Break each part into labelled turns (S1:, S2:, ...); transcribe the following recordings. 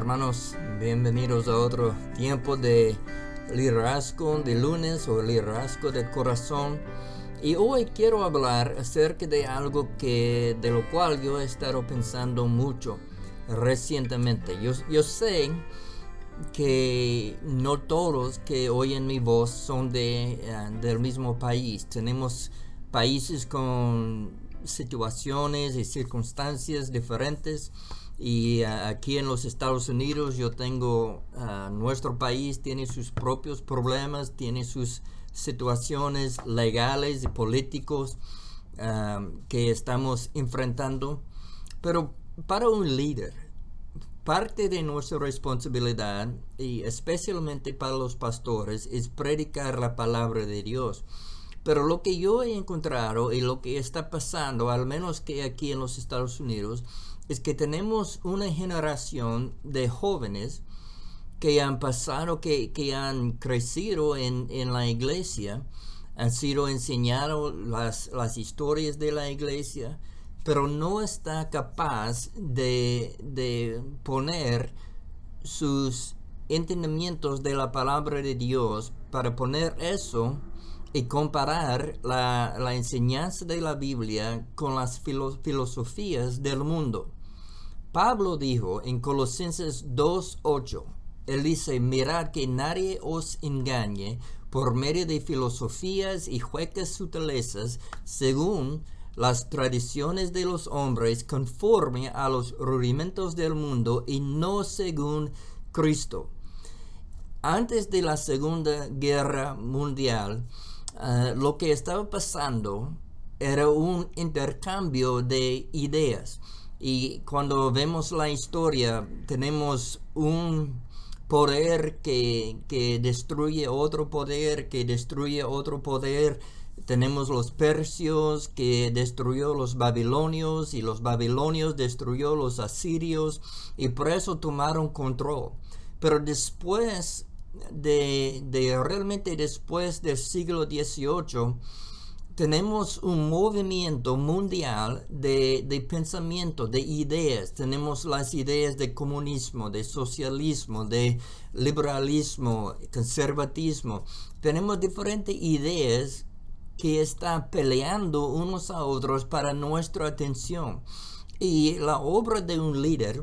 S1: hermanos, bienvenidos a otro tiempo de liderazgo de lunes o liderazgo del corazón. Y hoy quiero hablar acerca de algo de lo cual yo he estado pensando mucho recientemente. Yo sé que no todos que oyen mi voz son del mismo país. Tenemos países con situaciones y circunstancias diferentes. Y aquí en los Estados Unidos yo tengo, nuestro país tiene sus propios problemas, tiene sus situaciones legales y políticos que estamos enfrentando. Pero para un líder, parte de nuestra responsabilidad, y especialmente para los pastores, es predicar la palabra de Dios. Pero lo que yo he encontrado y lo que está pasando, al menos que aquí en los Estados Unidos, es que tenemos una generación de jóvenes que han pasado, que han crecido en la iglesia, han sido enseñados las historias de la iglesia, pero no está capaz de poner sus entendimientos de la palabra de Dios para poner eso y comparar la enseñanza de la Biblia con las filosofías del mundo. Pablo dijo en Colosenses 2:8, él dice: mirad que nadie os engañe por medio de filosofías y huecas sutilezas, según las tradiciones de los hombres, conforme a los rudimentos del mundo y no según Cristo. Antes de la Segunda Guerra Mundial, lo que estaba pasando era un intercambio de ideas. Y cuando vemos la historia, tenemos un poder que destruye otro poder, que destruye otro poder. Tenemos los persios que destruyó los babilonios, y los babilonios destruyó los asirios, y por eso tomaron control. Pero después realmente después del siglo XVIII, tenemos un movimiento mundial de pensamiento, de ideas. Tenemos las ideas de comunismo, de socialismo, de liberalismo, conservatismo. Tenemos diferentes ideas que están peleando unos a otros para nuestra atención. Y la obra de un líder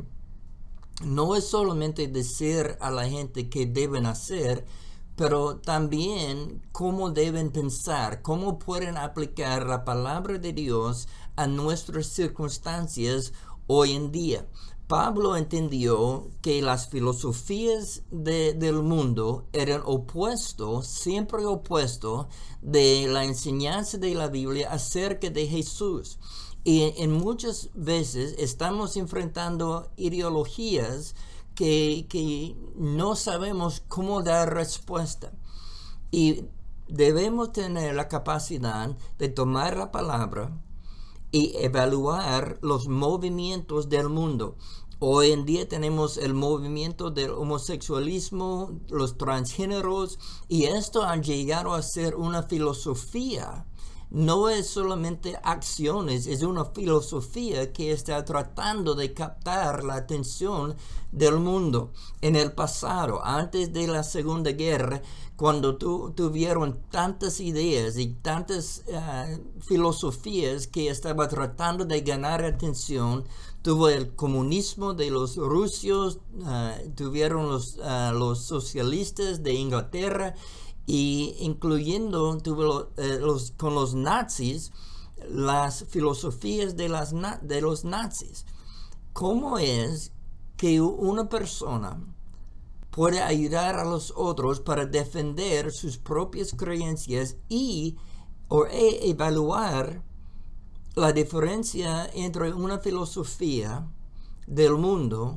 S1: no es solamente decir a la gente qué deben hacer, pero también cómo deben pensar, cómo pueden aplicar la palabra de Dios a nuestras circunstancias hoy en día. Pablo entendió que las filosofías del mundo eran siempre opuesto de la enseñanza de la Biblia acerca de Jesús. Y en muchas veces estamos enfrentando ideologías que no sabemos cómo dar respuesta. Y debemos tener la capacidad de tomar la palabra y evaluar los movimientos del mundo. Hoy en día tenemos el movimiento del homosexualismo, los transgéneros, y esto ha llegado a ser una filosofía. No es solamente acciones, es una filosofía que está tratando de captar la atención del mundo. En el pasado, antes de la Segunda Guerra, cuando tuvieron tantas ideas y tantas filosofías que estaban tratando de ganar atención, tuvo el comunismo de los rusos, tuvieron los socialistas de Inglaterra, y incluyendo con los nazis, las filosofías de los nazis. ¿Cómo es que una persona puede ayudar a los otros para defender sus propias creencias o evaluar la diferencia entre una filosofía del mundo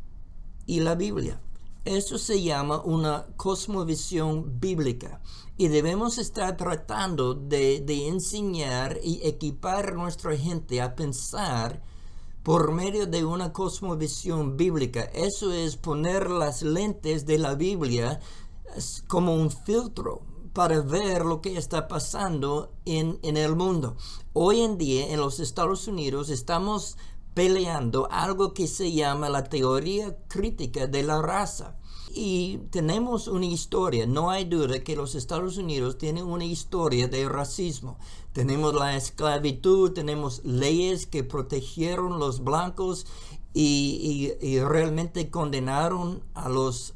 S1: y la Biblia? Eso se llama una cosmovisión bíblica, y debemos estar tratando de enseñar y equipar a nuestra gente a pensar por medio de una cosmovisión bíblica. Eso es poner las lentes de la Biblia como un filtro para ver lo que está pasando en el mundo. Hoy en día en los Estados Unidos estamos peleando algo que se llama la teoría crítica de la raza. Y tenemos una historia, no hay duda que los Estados Unidos tienen una historia de racismo. Tenemos la esclavitud, tenemos leyes que protegieron los blancos y realmente condenaron a los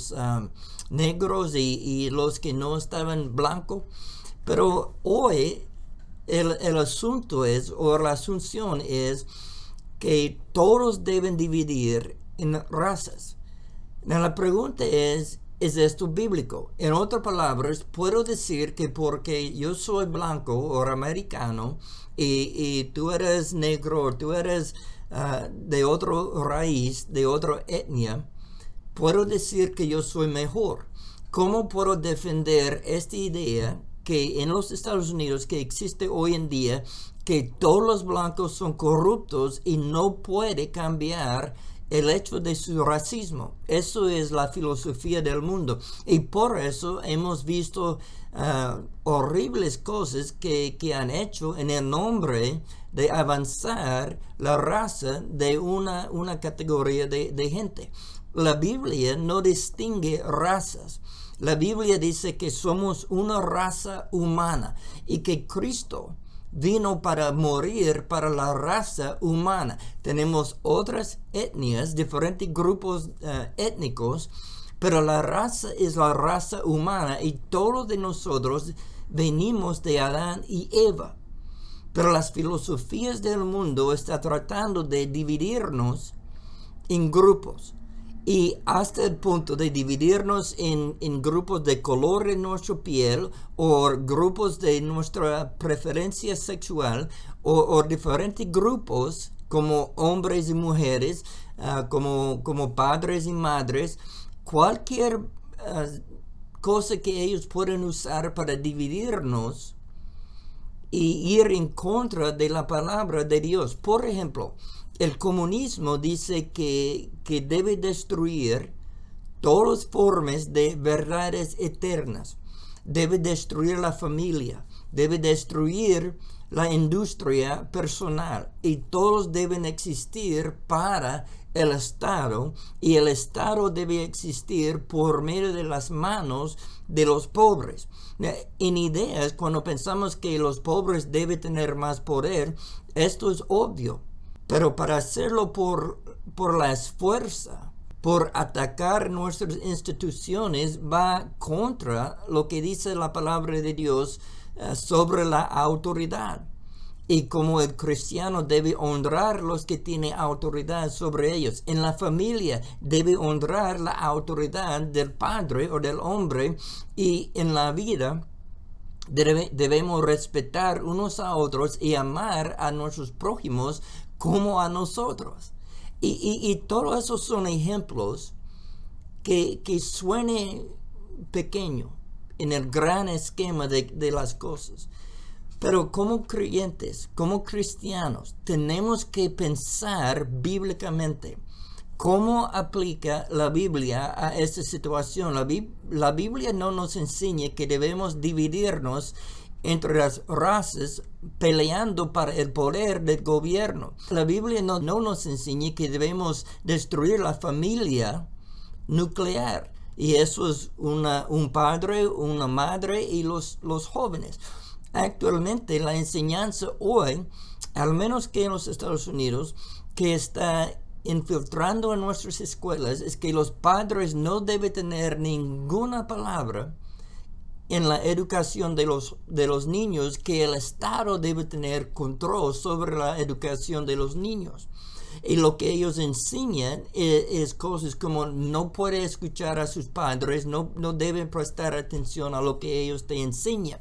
S1: negros y los que no estaban blancos. Pero hoy el asunto es, o la asunción es, que todos deben dividir en razas. La pregunta ¿es esto bíblico? En otras palabras, puedo decir que porque yo soy blanco o americano y tú eres negro o tú eres de otra raíz, de otra etnia, puedo decir que yo soy mejor. ¿Cómo puedo defender esta idea que en los Estados Unidos que existe hoy en día, que todos los blancos son corruptos y no puede cambiar el hecho de su racismo? Eso es la filosofía del mundo. Y por eso hemos visto horribles cosas que han hecho en el nombre de avanzar la raza de una categoría de gente. La Biblia no distingue razas. La Biblia dice que somos una raza humana y que Cristo vino para morir para la raza humana. Tenemos otras etnias, diferentes grupos étnicos, pero la raza es la raza humana y todos de nosotros venimos de Adán y Eva. Pero las filosofías del mundo están tratando de dividirnos en grupos. Y hasta el punto de dividirnos en grupos de color de nuestra piel o grupos de nuestra preferencia sexual o diferentes grupos como hombres y mujeres, como padres y madres, cualquier cosa que ellos pueden usar para dividirnos y ir en contra de la palabra de Dios. Por ejemplo, el comunismo dice que debe destruir todas las formas de verdades eternas. Debe destruir la familia. Debe destruir la industria personal. Y todos deben existir para el Estado. Y el Estado debe existir por medio de las manos de los pobres. En ideas, cuando pensamos que los pobres deben tener más poder, esto es obvio. Pero para hacerlo por la fuerza, por atacar nuestras instituciones, va contra lo que dice la palabra de Dios sobre la autoridad. Y como el cristiano debe honrar los que tienen autoridad sobre ellos. En la familia debe honrar la autoridad del padre o del hombre. Y en la vida debemos respetar unos a otros y amar a nuestros prójimos como a nosotros. Y todos esos son ejemplos que suenen pequeños en el gran esquema de las cosas. Pero como creyentes, como cristianos, tenemos que pensar bíblicamente cómo aplica la Biblia a esta situación. La Biblia no nos enseña que debemos dividirnos entre las razas peleando para el poder del gobierno. La Biblia no nos enseña que debemos destruir la familia nuclear. Y eso es un padre, una madre y los jóvenes. Actualmente la enseñanza hoy, al menos que en los Estados Unidos, que está infiltrando en nuestras escuelas, es que los padres no deben tener ninguna palabra en la educación de los niños, que el Estado debe tener control sobre la educación de los niños. Y lo que ellos enseñan es cosas como no puede escuchar a sus padres, no deben prestar atención a lo que ellos te enseñan.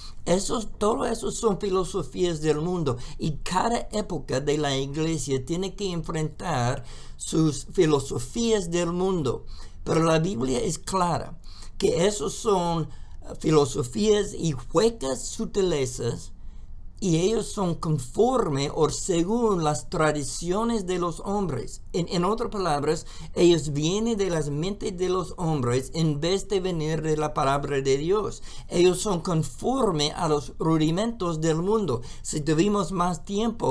S1: Todo eso son filosofías del mundo, y cada época de la iglesia tiene que enfrentar sus filosofías del mundo. Pero la Biblia es clara que esos son filosofías y huecas sutilezas, y ellos son conforme o según las tradiciones de los hombres. En otras palabras, ellos vienen de las mentes de los hombres en vez de venir de la palabra de Dios. Ellos son conforme a los rudimentos del mundo. Si tuvimos más tiempo,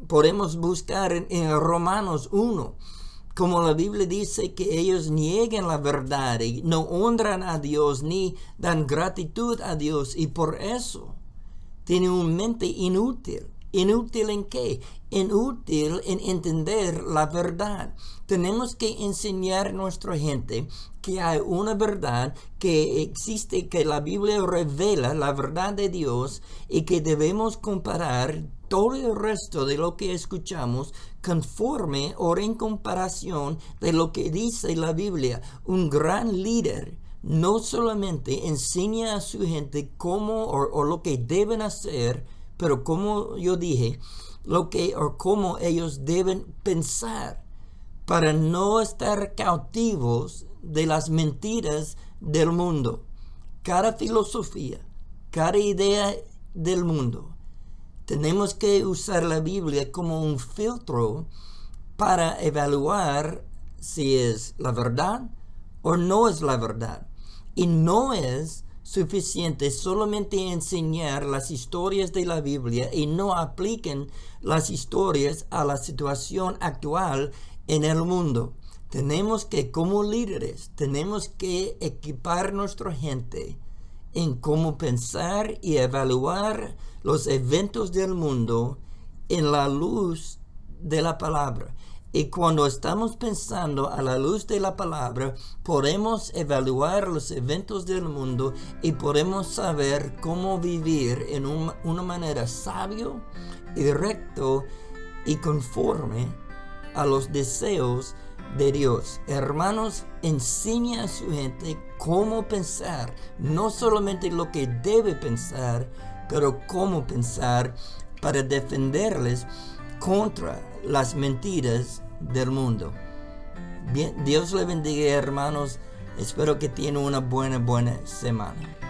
S1: podemos buscar en Romanos 1, como la Biblia dice que ellos niegan la verdad y no honran a Dios ni dan gratitud a Dios, y por eso tienen una mente inútil. ¿Inútil en qué? Inútil en entender la verdad. Tenemos que enseñar a nuestra gente que hay una verdad que existe, que la Biblia revela la verdad de Dios, y que debemos comparar todo el resto de lo que escuchamos conforme o en comparación de lo que dice la Biblia. Un gran líder no solamente enseña a su gente cómo o lo que deben hacer, pero como yo dije, lo que o cómo ellos deben pensar para no estar cautivos de las mentiras del mundo. Cada filosofía, cada idea del mundo, tenemos que usar la Biblia como un filtro para evaluar si es la verdad o no es la verdad. Y no es suficiente solamente enseñar las historias de la Biblia y no apliquen las historias a la situación actual en el mundo. Tenemos que, como líderes, tenemos que equipar nuestra gente en cómo pensar y evaluar los eventos del mundo en la luz de la palabra. Y cuando estamos pensando a la luz de la palabra, podemos evaluar los eventos del mundo y podemos saber cómo vivir en una manera sabio y recto y conforme a los deseos de Dios. Hermanos, enseña a su gente cómo pensar, no solamente lo que debe pensar, pero cómo pensar para defenderles contra las mentiras del mundo. Bien, Dios le bendiga, hermanos. Espero que tengan una buena semana.